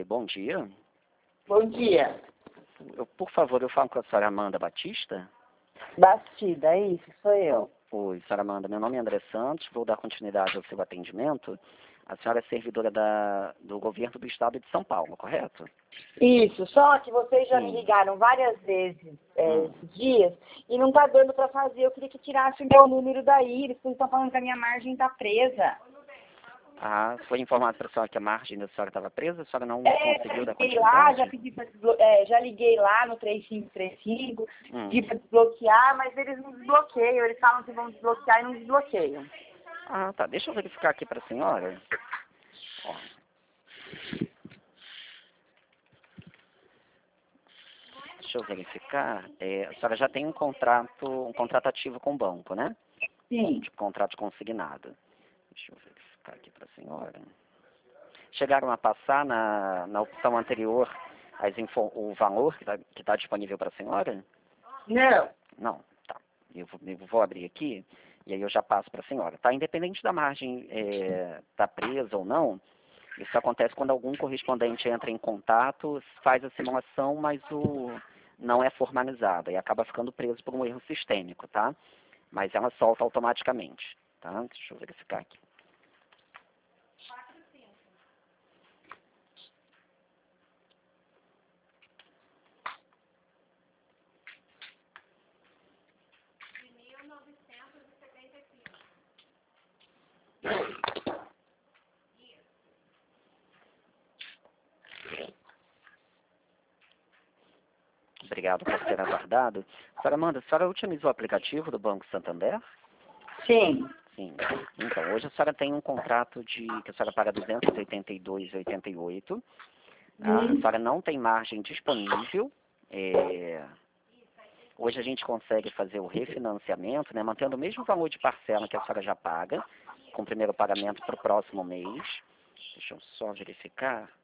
bom dia. Bom dia. Por favor, eu falo com a senhora Amanda Batista? Bastida, é isso, sou eu. Oi, senhora Amanda, meu nome é André Santos, vou dar continuidade ao seu atendimento. A senhora é servidora do governo do estado de São Paulo, correto? Isso, só que vocês já me Sim. ligaram várias vezes esses dias e não tá dando para fazer. Eu queria que tirasse o meu número da Iris, porque estão falando que a minha margem tá presa. Ah, foi informado para a senhora que a margem da senhora estava presa, a senhora não conseguiu dar Liguei lá, já continuidade? pedi já liguei lá no 3535, pedi para desbloquear, mas eles não desbloqueiam. Eles falam que vão desbloquear e não desbloqueiam. Ah, tá. Deixa eu verificar aqui para a senhora. Ó. Deixa eu verificar. A senhora já tem um contrato ativo com o banco, né? Sim. De contrato consignado. Deixa eu verificar aqui para a senhora. Chegaram a passar na opção anterior o valor que tá disponível para a senhora? Não. Não, tá. Eu vou abrir aqui e aí eu já passo para a senhora. Tá? Independente da margem tá presa ou não, isso acontece quando algum correspondente entra em contato, faz a simulação, mas não é formalizada e acaba ficando preso por um erro sistêmico, tá? Mas ela solta automaticamente, tá? Deixa eu verificar aqui. Obrigado por ter aguardado. Senhora Amanda, a senhora utilizou o aplicativo do Banco Santander? Sim. Sim. Então, hoje a senhora tem um contrato que a senhora paga R$ 282,88. A senhora não tem margem disponível. Hoje a gente consegue fazer o refinanciamento, né, mantendo o mesmo valor de parcela que a senhora já paga, com o primeiro pagamento para o próximo mês. Deixa eu só verificar.